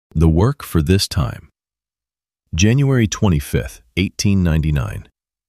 The work for this time. January 25th, 1899.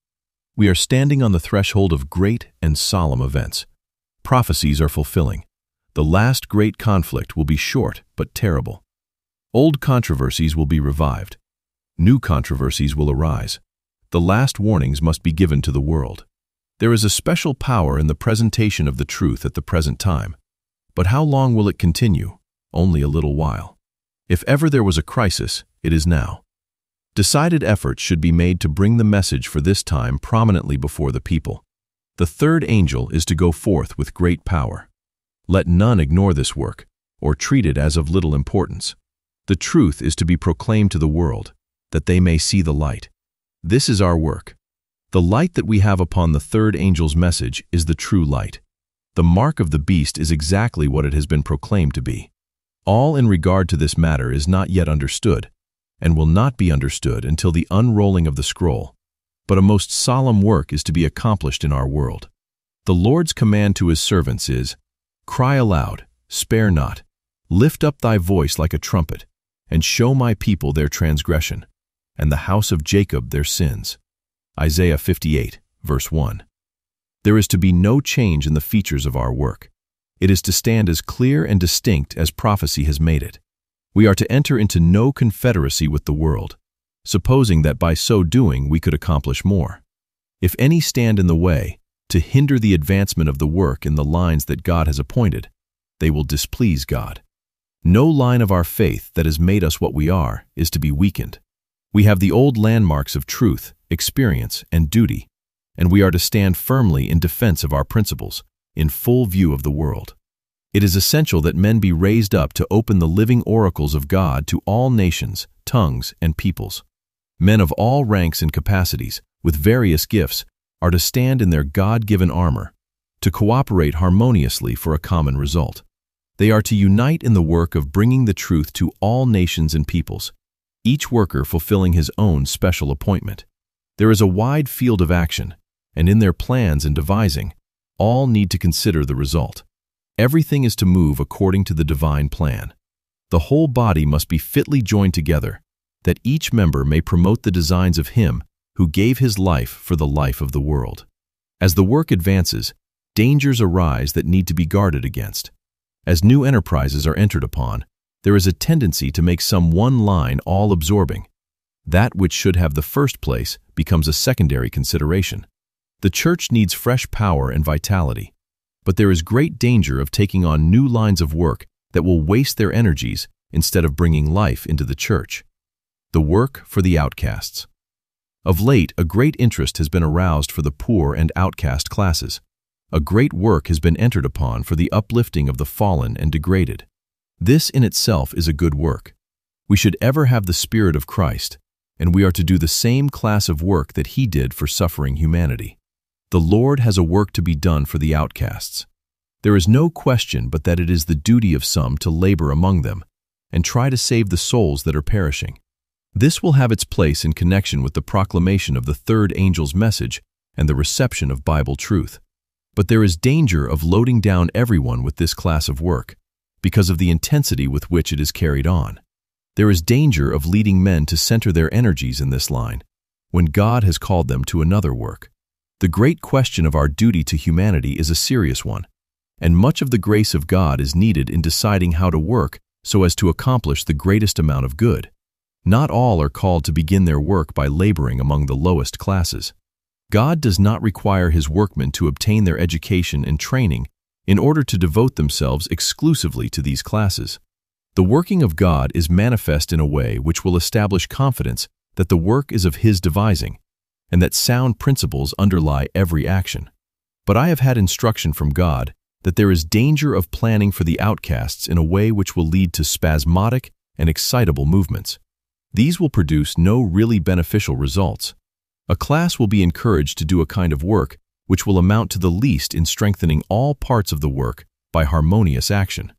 We are standing on the threshold of great and solemn events. Prophecies are fulfilling. The last great conflict will be short but terrible. Old controversies will be revived. New controversies will arise. The last warnings must be given to the world. There is a special power in the presentation of the truth at the present time. But how long will it continue? Only a little while. If ever there was a crisis, it is now. Decided efforts should be made to bring the message for this time prominently before the people. The third angel is to go forth with great power. Let none ignore this work, or treat it as of little importance. The truth is to be proclaimed to the world, that they may see the light. This is our work. The light that we have upon the third angel's message is the true light. The mark of the beast is exactly what it has been proclaimed to be. All in regard to this matter is not yet understood, and will not be understood until the unrolling of the scroll. But a most solemn work is to be accomplished in our world. The Lord's command to his servants is, "Cry aloud, spare not, lift up thy voice like a trumpet, and show my people their transgression, and the house of Jacob their sins." Isaiah 58, verse 1. There is to be no change in the features of our work. It is to stand as clear and distinct as prophecy has made it. We are to enter into no confederacy with the world, supposing that by so doing we could accomplish more. If any stand in the way, to hinder the advancement of the work in the lines that God has appointed, they will displease God. No line of our faith that has made us what we are is to be weakened. We have the old landmarks of truth, experience, and duty, and we are to stand firmly in defense of our principles, in full view of the world. It is essential that men be raised up to open the living oracles of God to all nations, tongues, and peoples. Men of all ranks and capacities, with various gifts, are to stand in their God-given armor, to cooperate harmoniously for a common result. They are to unite in the work of bringing the truth to all nations and peoples, each worker fulfilling his own special appointment. There is a wide field of action, and in their plans and devising, all need to consider the result. Everything is to move according to the divine plan. The whole body must be fitly joined together, that each member may promote the designs of him who gave his life for the life of the world. As the work advances, dangers arise that need to be guarded against. As new enterprises are entered upon, there is a tendency to make some one line all-absorbing. That which should have the first place becomes a secondary consideration. The church needs fresh power and vitality, but there is great danger of taking on new lines of work that will waste their energies instead of bringing life into the church. The work for the outcasts. Of late, a great interest has been aroused for the poor and outcast classes. A great work has been entered upon for the uplifting of the fallen and degraded. This in itself is a good work. We should ever have the Spirit of Christ, and we are to do the same class of work that he did for suffering humanity. The Lord has a work to be done for the outcasts. There is no question but that it is the duty of some to labor among them and try to save the souls that are perishing. This will have its place in connection with the proclamation of the third angel's message and the reception of Bible truth. But there is danger of loading down everyone with this class of work because of the intensity with which it is carried on. There is danger of leading men to center their energies in this line when God has called them to another work. The great question of our duty to humanity is a serious one, and much of the grace of God is needed in deciding how to work so as to accomplish the greatest amount of good. Not all are called to begin their work by laboring among the lowest classes. God does not require his workmen to obtain their education and training in order to devote themselves exclusively to these classes. The working of God is manifest in a way which will establish confidence that the work is of his devising, and that sound principles underlie every action. But I have had instruction from God that there is danger of planning for the outcasts in a way which will lead to spasmodic and excitable movements. These will produce no really beneficial results. A class will be encouraged to do a kind of work which will amount to the least in strengthening all parts of the work by harmonious action.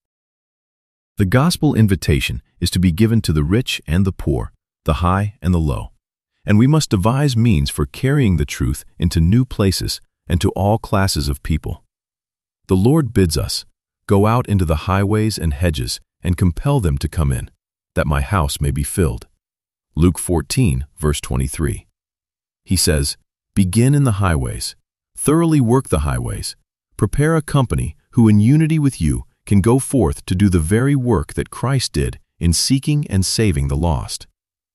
The gospel invitation is to be given to the rich and the poor, the high and the low. And we must devise means for carrying the truth into new places and to all classes of people. The Lord bids us, "Go out into the highways and hedges and compel them to come in, that my house may be filled." Luke 14, verse 23. He says, "Begin in the highways, thoroughly work the highways, prepare a company who in unity with you can go forth to do the very work that Christ did in seeking and saving the lost."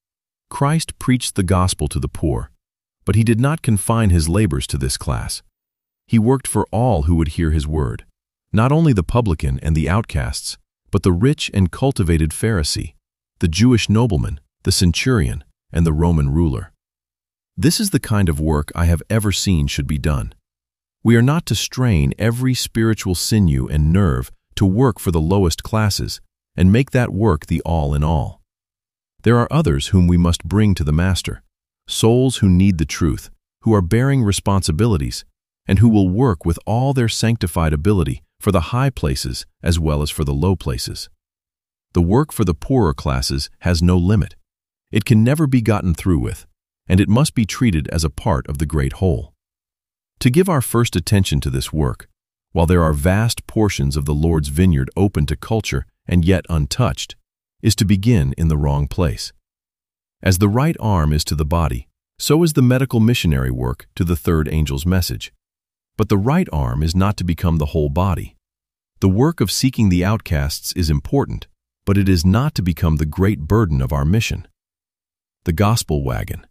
Christ preached the gospel to the poor, but he did not confine his labors to this class. He worked for all who would hear his word, not only the publican and the outcasts, but the rich and cultivated Pharisee, the Jewish nobleman, the centurion, and the Roman ruler. This is the kind of work I have ever seen should be done. We are not to strain every spiritual sinew and nerve to work for the lowest classes and make that work the all in all. There are others whom we must bring to the Master, souls who need the truth, who are bearing responsibilities, and who will work with all their sanctified ability for the high places as well as for the low places. The work for the poorer classes has no limit. It can never be gotten through with, and it must be treated as a part of the great whole. To give our first attention to this work, while there are vast portions of the Lord's vineyard open to culture and yet untouched, is to begin in the wrong place. As the right arm is to the body, so is the medical missionary work to the third angel's message. But the right arm is not to become the whole body. The work of seeking the outcasts is important, but it is not to become the great burden of our mission. The gospel wagon.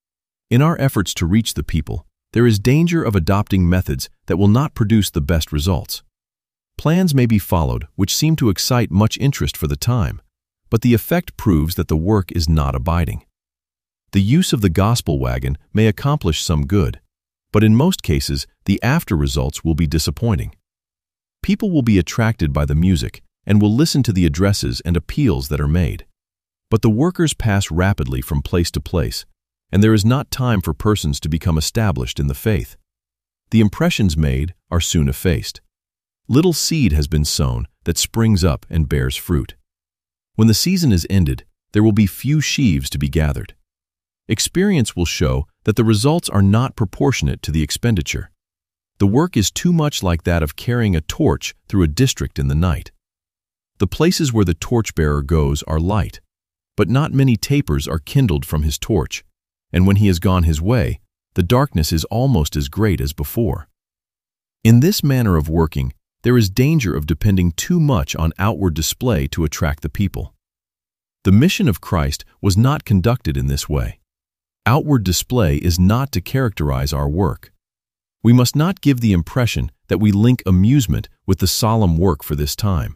In our efforts to reach the people, there is danger of adopting methods that will not produce the best results. Plans may be followed which seem to excite much interest for the time, but the effect proves that the work is not abiding. The use of the gospel wagon may accomplish some good, but in most cases, the after results will be disappointing. People will be attracted by the music and will listen to the addresses and appeals that are made. But the workers pass rapidly from place to place, and there is not time for persons to become established in the faith. The impressions made are soon effaced. Little seed has been sown that springs up and bears fruit. When the season is ended, there will be few sheaves to be gathered. Experience will show that the results are not proportionate to the expenditure. The work is too much like that of carrying a torch through a district in the night. The places where the torchbearer goes are light, but not many tapers are kindled from his torch, and when he has gone his way, the darkness is almost as great as before. In this manner of working, there is danger of depending too much on outward display to attract the people. The mission of Christ was not conducted in this way. Outward display is not to characterize our work. We must not give the impression that we link amusement with the solemn work for this time.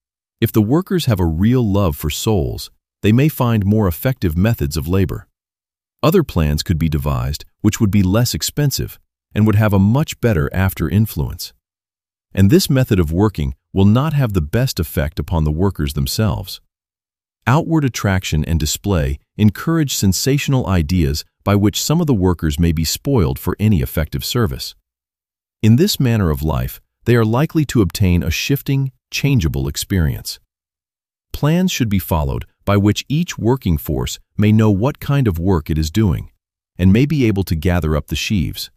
If the workers have a real love for souls, they may find more effective methods of labor. Other plans could be devised which would be less expensive and would have a much better after influence. And this method of working will not have the best effect upon the workers themselves. Outward attraction and display encourage sensational ideas by which some of the workers may be spoiled for any effective service. In this manner of life, they are likely to obtain a shifting, changeable experience. Plans should be followed by which each working force may know what kind of work it is doing, and may be able to gather up the sheaves.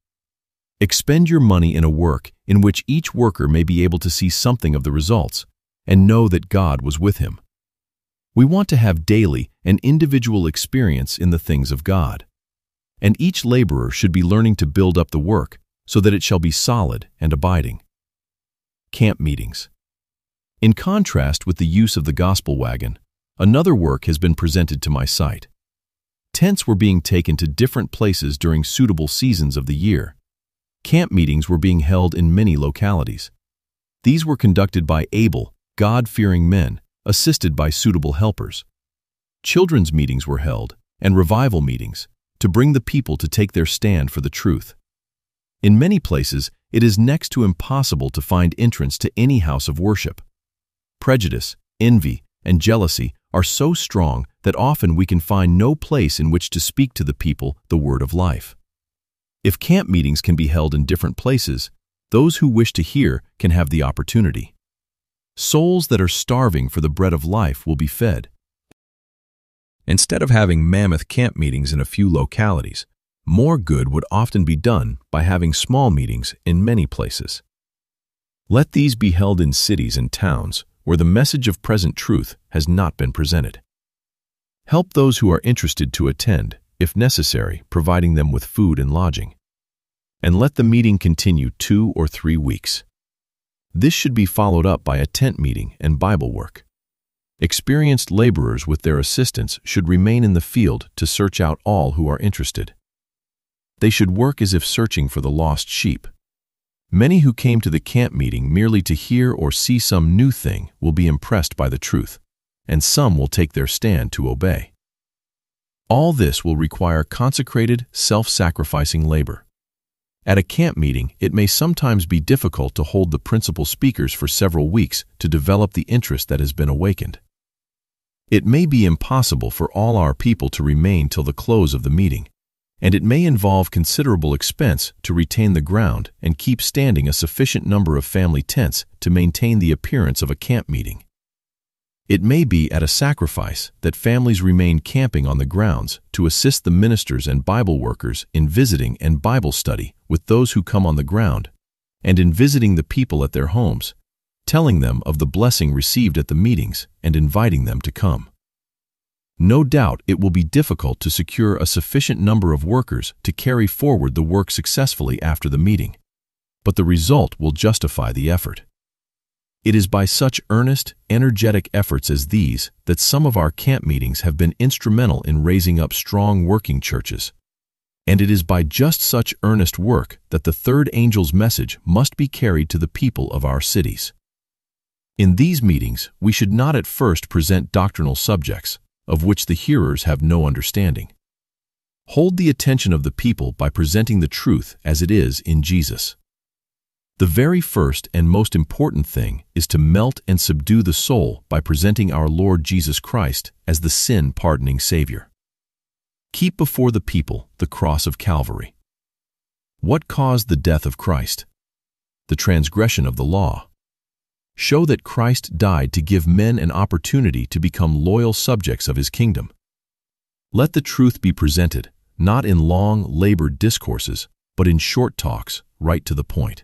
Expend your money in a work in which each worker may be able to see something of the results, and know that God was with him. We want to have daily and individual experience in the things of God. And each laborer should be learning to build up the work so that it shall be solid and abiding. Camp meetings. In contrast with the use of the gospel wagon, another work has been presented to my sight. Tents were being taken to different places during suitable seasons of the year. Camp meetings were being held in many localities. These were conducted by able, God-fearing men, assisted by suitable helpers. Children's meetings were held, and revival meetings, to bring the people to take their stand for the truth. In many places, it is next to impossible to find entrance to any house of worship. Prejudice, envy, and jealousy are so strong that often we can find no place in which to speak to the people the word of life. If camp meetings can be held in different places, those who wish to hear can have the opportunity. Souls that are starving for the bread of life will be fed. Instead of having mammoth camp meetings in a few localities, more good would often be done by having small meetings in many places. Let these be held in cities and towns where the message of present truth has not been presented. Help those who are interested to attend, if necessary, providing them with food and lodging. And let the meeting continue 2 or 3 weeks. This should be followed up by a tent meeting and Bible work. Experienced laborers with their assistants should remain in the field to search out all who are interested. They should work as if searching for the lost sheep. Many who came to the camp meeting merely to hear or see some new thing will be impressed by the truth, and some will take their stand to obey. All this will require consecrated, self-sacrificing labor. At a camp meeting, it may sometimes be difficult to hold the principal speakers for several weeks to develop the interest that has been awakened. It may be impossible for all our people to remain till the close of the meeting, and it may involve considerable expense to retain the ground and keep standing a sufficient number of family tents to maintain the appearance of a camp meeting. It may be at a sacrifice that families remain camping on the grounds to assist the ministers and Bible workers in visiting and Bible study with those who come on the ground, and in visiting the people at their homes, telling them of the blessing received at the meetings and inviting them to come. No doubt it will be difficult to secure a sufficient number of workers to carry forward the work successfully after the meeting, but the result will justify the effort. It is by such earnest, energetic efforts as these that some of our camp meetings have been instrumental in raising up strong working churches. And it is by just such earnest work that the third angel's message must be carried to the people of our cities. In these meetings, we should not at first present doctrinal subjects, of which the hearers have no understanding. Hold the attention of the people by presenting the truth as it is in Jesus. The very first and most important thing is to melt and subdue the soul by presenting our Lord Jesus Christ as the sin-pardoning Savior. Keep before the people the cross of Calvary. What caused the death of Christ? The transgression of the law. Show that Christ died to give men an opportunity to become loyal subjects of His kingdom. Let the truth be presented, not in long, labored discourses, but in short talks, right to the point.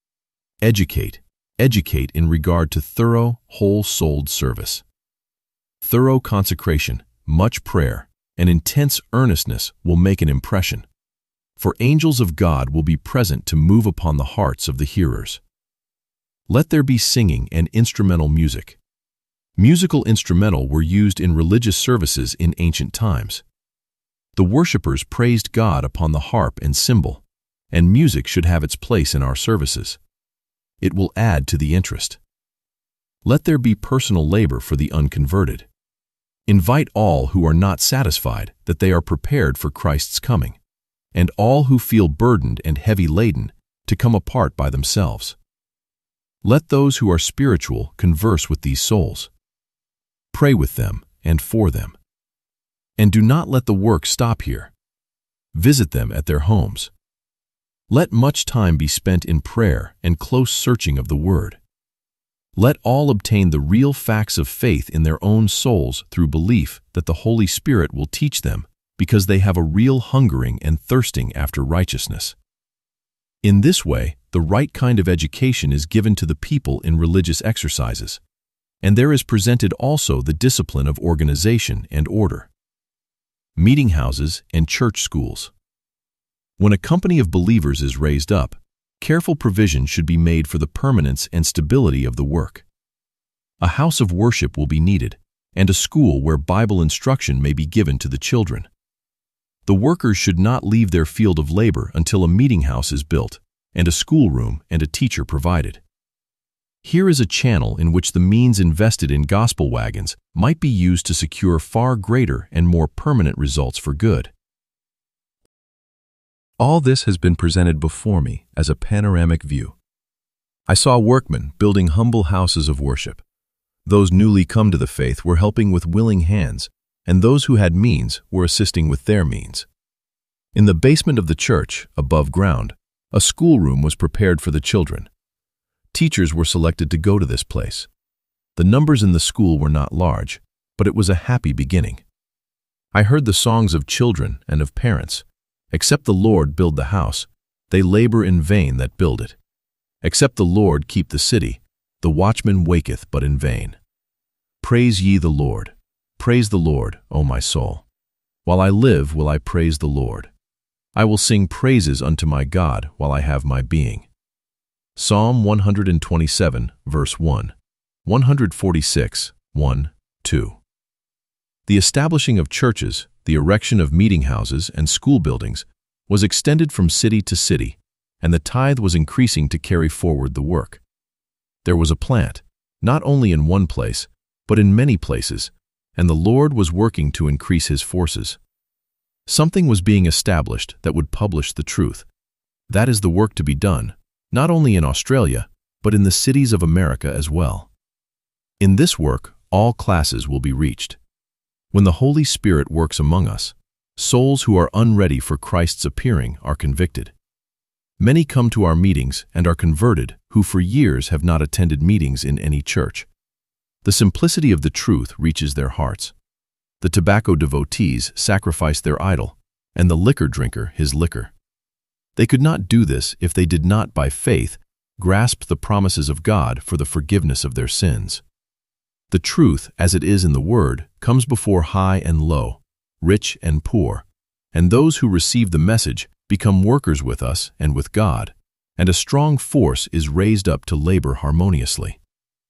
Educate in regard to thorough, whole-souled service. Thorough consecration, much prayer, and intense earnestness will make an impression, for angels of God will be present to move upon the hearts of the hearers. Let there be singing and instrumental music. Musical instrumental were used in religious services in ancient times. The worshippers praised God upon the harp and cymbal, and music should have its place in our services. It will add to the interest. Let there be personal labor for the unconverted. Invite all who are not satisfied that they are prepared for Christ's coming, and all who feel burdened and heavy laden to come apart by themselves. Let those who are spiritual converse with these souls. Pray with them and for them. And do not let the work stop here. Visit them at their homes. Let much time be spent in prayer and close searching of the Word. Let all obtain the real facts of faith in their own souls through belief that the Holy Spirit will teach them, because they have a real hungering and thirsting after righteousness. In this way, the right kind of education is given to the people in religious exercises, and there is presented also the discipline of organization and order. Meeting houses and church schools. When a company of believers is raised up, careful provision should be made for the permanence and stability of the work. A house of worship will be needed, and a school where Bible instruction may be given to the children. The workers should not leave their field of labor until a meeting house is built, and a schoolroom and a teacher provided. Here is a channel in which the means invested in gospel wagons might be used to secure far greater and more permanent results for good. All this has been presented before me as a panoramic view. I saw workmen building humble houses of worship. Those newly come to the faith were helping with willing hands, and those who had means were assisting with their means. In the basement of the church, above ground, a schoolroom was prepared for the children. Teachers were selected to go to this place. The numbers in the school were not large, but it was a happy beginning. I heard the songs of children and of parents. Except the Lord build the house, they labor in vain that build it. Except the Lord keep the city, the watchman waketh but in vain. Praise ye the Lord. Praise Praise the Lord, O my soul. While I live will I praise the Lord. I will sing praises unto my God while I have my being. Psalm 127, verse 1, 146, 1, 2. The establishing of churches, the erection of meeting houses and school buildings was extended from city to city, and the tithe was increasing to carry forward the work. There was a plant, not only in one place, but in many places, and the Lord was working to increase his forces. Something was being established that would publish the truth. That is the work to be done, not only in Australia, but in the cities of America as well. In this work, all classes will be reached. When the Holy Spirit works among us, souls who are unready for Christ's appearing are convicted. Many come to our meetings and are converted who for years have not attended meetings in any church. The simplicity of the truth reaches their hearts. The tobacco devotees sacrifice their idol, and the liquor drinker his liquor. They could not do this if they did not, by faith, grasp the promises of God for the forgiveness of their sins. The truth, as it is in the Word, comes before high and low, rich and poor, and those who receive the message become workers with us and with God, and a strong force is raised up to labor harmoniously.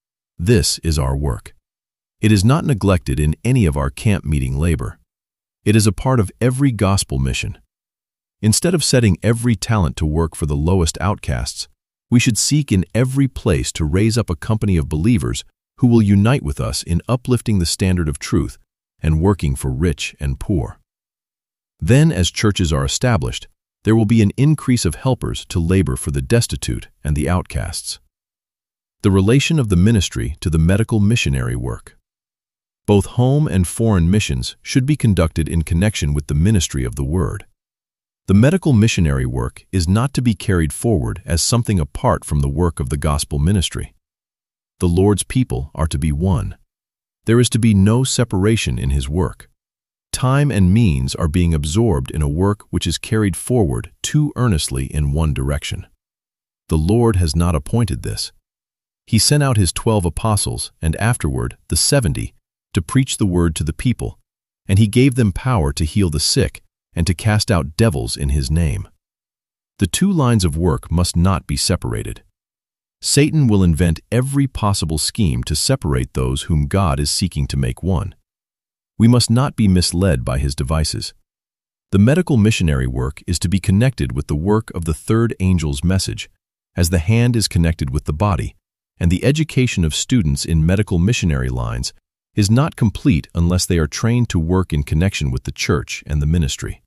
This is our work. It is not neglected in any of our camp meeting labor. It is a part of every gospel mission. Instead of setting every talent to work for the lowest outcasts, we should seek in every place to raise up a company of believers who will unite with us in uplifting the standard of truth and working for rich and poor. Then, as churches are established, there will be an increase of helpers to labor for the destitute and the outcasts. The relation of the ministry to the medical missionary work. Both home and foreign missions should be conducted in connection with the ministry of the Word. The medical missionary work is not to be carried forward as something apart from the work of the gospel ministry. The Lord's people are to be one. There is to be no separation in his work. Time and means are being absorbed in a work which is carried forward too earnestly in one direction. The Lord has not appointed this. He sent out his 12 apostles and afterward the 70 to preach the word to the people, and he gave them power to heal the sick and to cast out devils in his name. The two lines of work must not be separated. Satan will invent every possible scheme to separate those whom God is seeking to make one. We must not be misled by his devices. The medical missionary work is to be connected with the work of the third angel's message, as the hand is connected with the body, and the education of students in medical missionary lines is not complete unless they are trained to work in connection with the church and the ministry.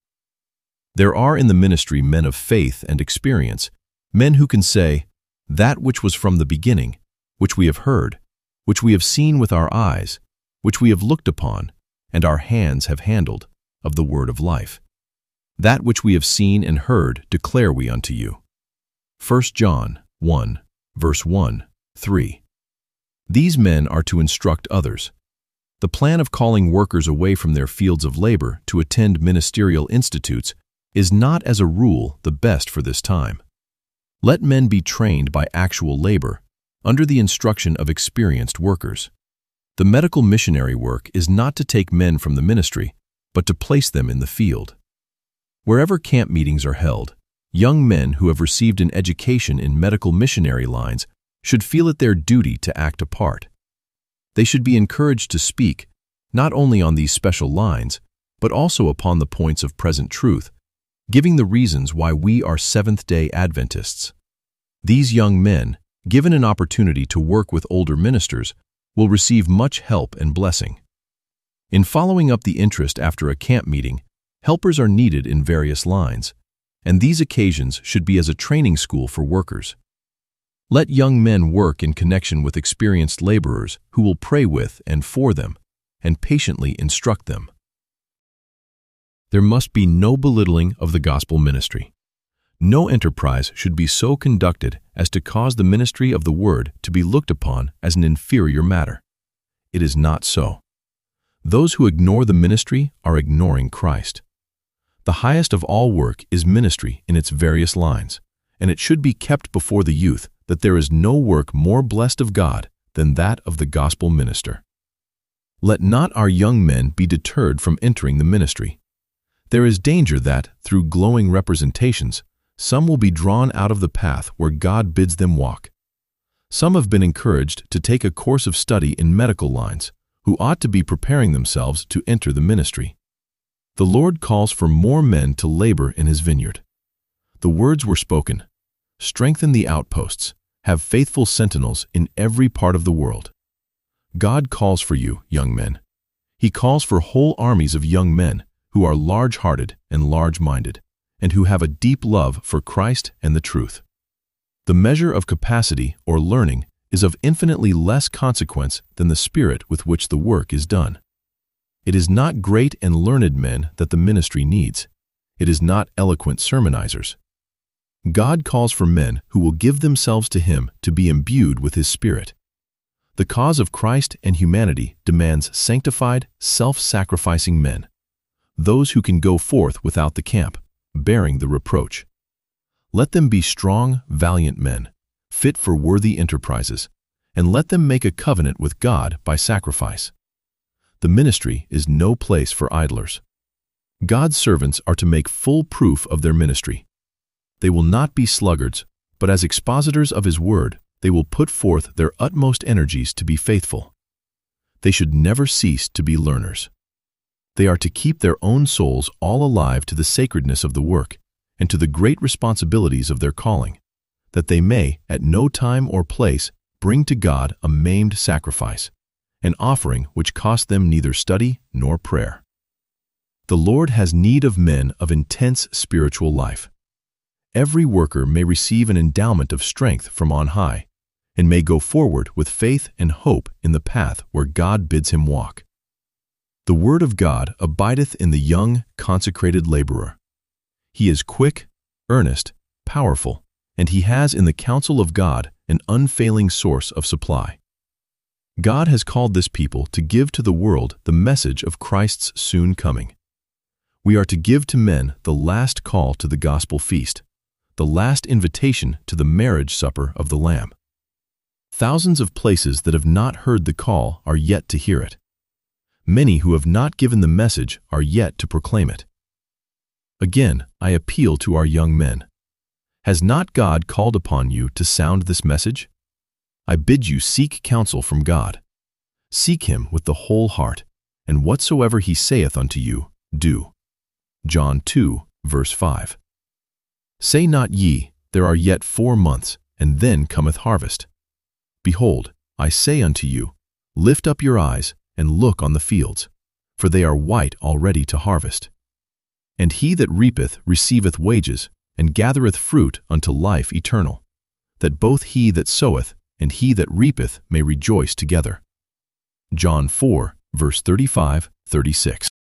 There are in the ministry men of faith and experience, men who can say, "That which was from the beginning, which we have heard, which we have seen with our eyes, which we have looked upon, and our hands have handled, of the word of life. That which we have seen and heard declare we unto you." 1 John 1, verse 1, 3. These men are to instruct others. The plan of calling workers away from their fields of labor to attend ministerial institutes is not as a rule the best for this time. Let men be trained by actual labor, under the instruction of experienced workers. The medical missionary work is not to take men from the ministry, but to place them in the field. Wherever camp meetings are held, young men who have received an education in medical missionary lines should feel it their duty to act a part. They should be encouraged to speak, not only on these special lines, but also upon the points of present truth, giving the reasons why we are Seventh-day Adventists. These young men, given an opportunity to work with older ministers, will receive much help and blessing. In following up the interest after a camp meeting, helpers are needed in various lines, and these occasions should be as a training school for workers. Let young men work in connection with experienced laborers who will pray with and for them, and patiently instruct them. There must be no belittling of the gospel ministry. No enterprise should be so conducted as to cause the ministry of the word to be looked upon as an inferior matter. It is not so. Those who ignore the ministry are ignoring Christ. The highest of all work is ministry in its various lines, and it should be kept before the youth that there is no work more blessed of God than that of the gospel minister. Let not our young men be deterred from entering the ministry. There is danger that, through glowing representations, some will be drawn out of the path where God bids them walk. Some have been encouraged to take a course of study in medical lines, who ought to be preparing themselves to enter the ministry. The Lord calls for more men to labor in His vineyard. The words were spoken, "Strengthen the outposts, have faithful sentinels in every part of the world." God calls for you, young men. He calls for whole armies of young men who are large-hearted and large-minded, and who have a deep love for Christ and the truth. The measure of capacity or learning is of infinitely less consequence than the spirit with which the work is done. It is not great and learned men that the ministry needs. It is not eloquent sermonizers. God calls for men who will give themselves to Him to be imbued with His Spirit. The cause of Christ and humanity demands sanctified, self-sacrificing men, those who can go forth without the camp, bearing the reproach. Let them be strong, valiant men, fit for worthy enterprises, and let them make a covenant with God by sacrifice. The ministry is no place for idlers. God's servants are to make full proof of their ministry. They will not be sluggards, but as expositors of His word, they will put forth their utmost energies to be faithful. They should never cease to be learners. They are to keep their own souls all alive to the sacredness of the work and to the great responsibilities of their calling, that they may, at no time or place, bring to God a maimed sacrifice, an offering which cost them neither study nor prayer. The Lord has need of men of intense spiritual life. Every worker may receive an endowment of strength from on high, and may go forward with faith and hope in the path where God bids him walk. The word of God abideth in the young, consecrated laborer. He is quick, earnest, powerful, and he has in the counsel of God an unfailing source of supply. God has called this people to give to the world the message of Christ's soon coming. We are to give to men the last call to the gospel feast, the last invitation to the marriage supper of the Lamb. Thousands of places that have not heard the call are yet to hear it. Many who have not given the message are yet to proclaim it. Again, I appeal to our young men. Has not God called upon you to sound this message? I bid you seek counsel from God. Seek Him with the whole heart, and whatsoever He saith unto you, do. John 2, verse 5. Say not ye, there are yet 4 months, and then cometh harvest. Behold, I say unto you, lift up your eyes, and look on the fields, for they are white already to harvest. And he that reapeth receiveth wages, and gathereth fruit unto life eternal, that both he that soweth and he that reapeth may rejoice together. John 4, verse 35, 36.